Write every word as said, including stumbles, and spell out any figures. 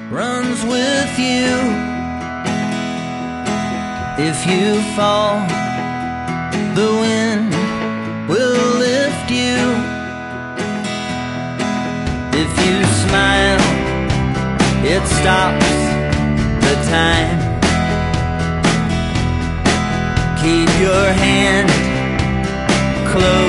runs with you. If you fall, the wind will lift you. If you smile, it stops the time. Keep your hand close